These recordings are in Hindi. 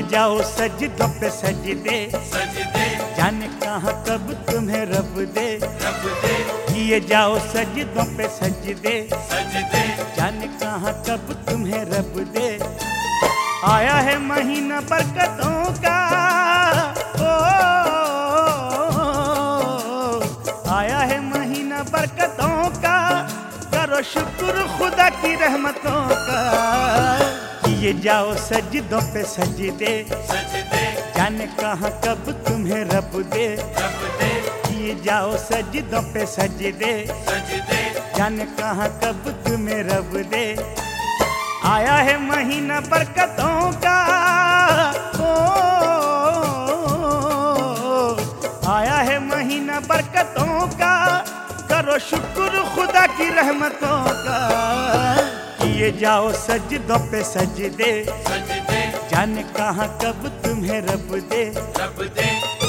जाओ सजदों पे सजदे, सजदे जाने कहाँ कब तुम्हें रब दे। रब दे, किए जाओ सजदों पे सजदे, सजदे जाने कहाँ कब तुम्हें रब दे। आया है महीना बरकतों का, ओ आया है महीना बरकतों का, करो शुक्र खुदा की रहमतों का। किए जाओ सजदों पे सजदे, सजदे जाने कहाँ कब तुम्हें रब दे। रब दे, किए जाओ सजदों पे सजदे, सजदे जाने कहाँ कब तुम्हें रब दे। आया है महीना बरकतों का, ओ आया है महीना बरकतों का, करो शुक्र खुदा की रहमतों का। किए जाओ सजदों पे सजदे, सजदे जाने कहाँ कब तुम्हें रब दे। रब दे।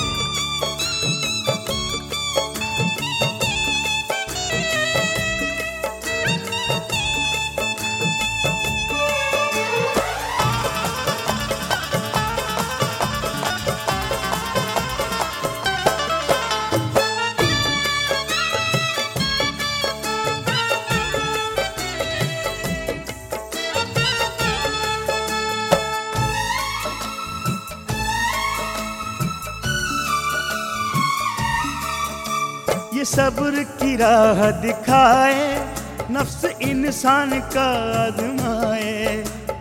ये सब्र की राह दिखाए, नफ्स इंसान का आजमाए।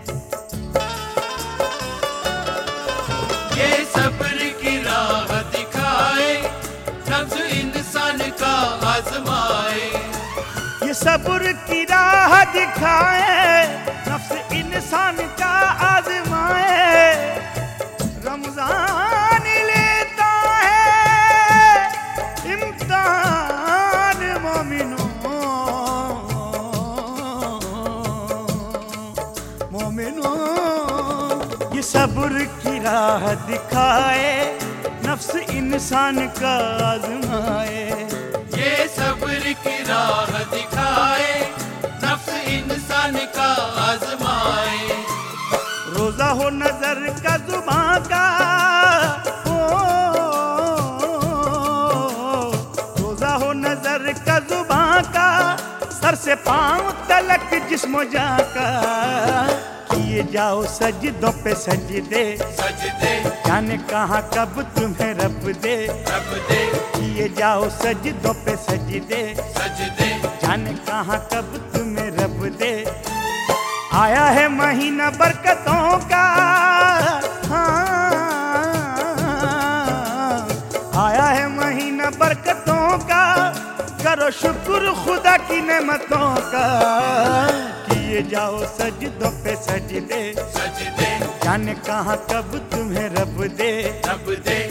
ये सब्र की राह दिखाए, नफ्स इंसान का आजमाए। ये सब्र की राह दिखाए, नफ्स इंसान का आजमाए। रमजान लेता है इम्तिहान मोमिनों, मोमिनों। ये सब्र की राह दिखाए, नफ्स इंसान का आजमाए। ये सब्र की राह दिखाए, नफ्स इंसान का आजमाए। रोजा हो नजर का जुबां का, ओ रोजा हो नजर का जुबां का, सर से पांव तलक जिस्म जा का। किए जाओ सजदों पे सजदे, सजदे जाने कहाँ कब तुम्हें रब दे। रब दे, किए जाओ सजदों पे सजदे, सजदे जाने कहाँ कब तुम्हें रब दे। आया है महीना बरकतों का, हाँ आया है महीना बरकतों का, करो शुक्र खुदा की नेमतों का। किए जाओ सजदों पे सजदे, सजदे जाने कहाँ कब तुम्हें रब दे। रब दे।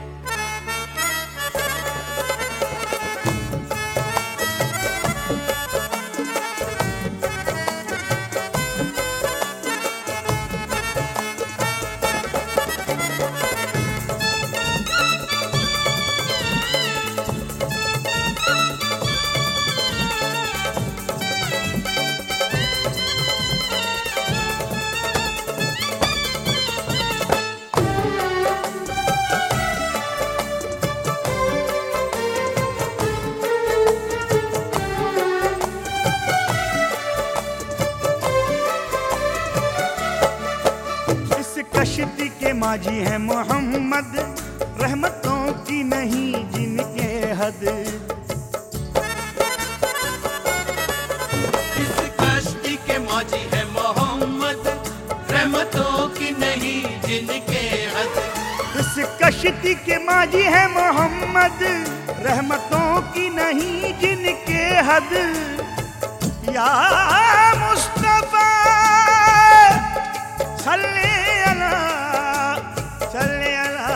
कश्ती के माझी है मोहम्मद, रहमतों की नहीं जिनके हद। इस कश्ती के मौजी है मोहम्मद, रहमतों की नहीं जिनके हद। इस कश्ती के माझी है मोहम्मद, रहमतों की नहीं जिनके हद। या मुस्तफा सल्ले अला, सल्ले अला।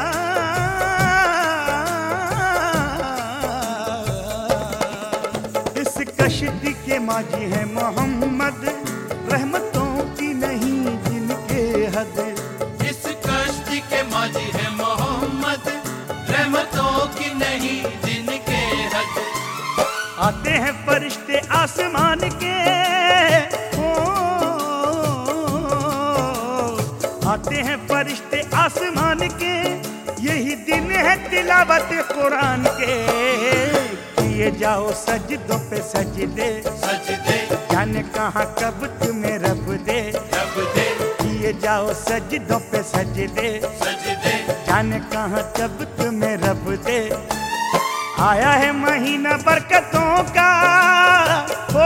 इस कश्ती के माझी है मोहम्मद, रहमतों की नहीं जिनके हद। इस कश्ती के मौजी है मोहम्मद, रहमतों की नहीं जिनके हद। आते हैं फरिश्ते आसमान के, ओ आते हैं फरिश्ते आसमान के, यही दिन है तिलावत कुरान के। किए जाओ सजदों पे सजदे, सजदे जाने कहाँ कब तुम्हें रब दे। रब दे, किए जाओ सजदों पे सजदे, सजदे जाने कहाँ कब तुम्हें रब दे। आया है महीना बरकतों का, हो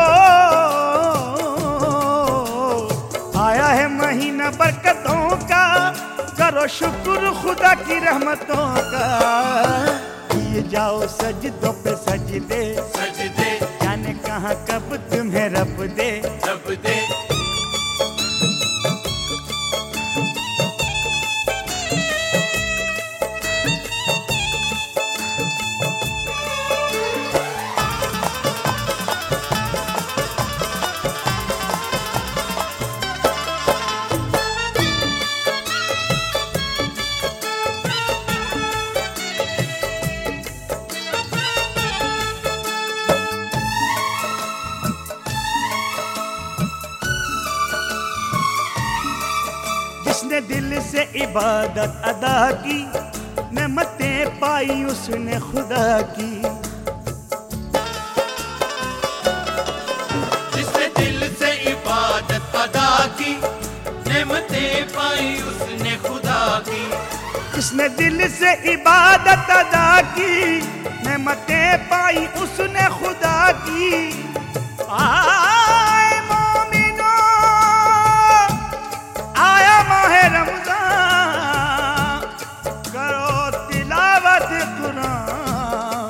आया है महीना बरकतों का, करो शुक्र खुदा की रहमतों का। किए जाओ सजदों पे सजदे, सजदे जाने कहाँ कब तुम्हें रब दे। रब दे। जिसने दिल से इबादत अदा की, नेमतें पाई उसने खुदा की। जिसने दिल से इबादत अदा की, नेमतें पाई उसने खुदा की। जिसने दिल से इबादत अदा की, नेमतें पाई उसने खुदा की। आए मोमिनो, आया माहे रमजान, करो तिलावत कुरान।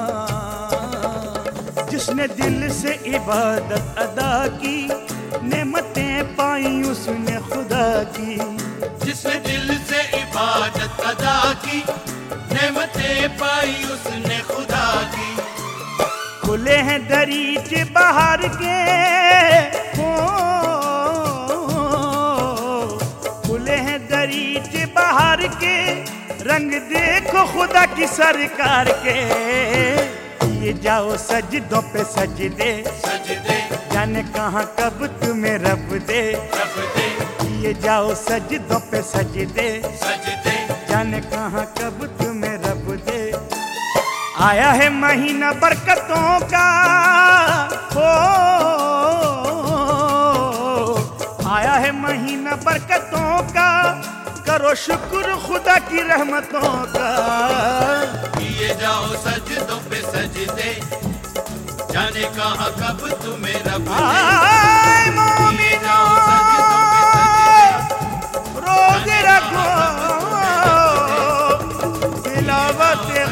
जिसने दिल से इबादत अदा की, नेमतें पाई उसने खुदा की। जिसने दिल से इबादत अदा की, नेमतें पाई उसने खुदा की। खुले हैं दरीचे बाहर के, हो खुले हैं दरीचे बाहर के, रंग देखो खुदा की सरकार के। ये जाओ सजदों पे सजदे, सजदे जाने कहाँ कब तुम्हें रब दे। रब दे, ये जाओ सजदों पे सजदे, सजदे जाने कहाँ कब तुम्हें रब दे। आया है महीना बरकतों का, हो आया है महीना बरकतों का, करो शुक्र खुदा की रहमतों का। किए जाओ सजदों पे सजदे, जाने कहाँ कब तुम्हें रब दे। आए किए मोमिनो, जाओ सजदों पे सजदे, रोजे रखो, तिलावत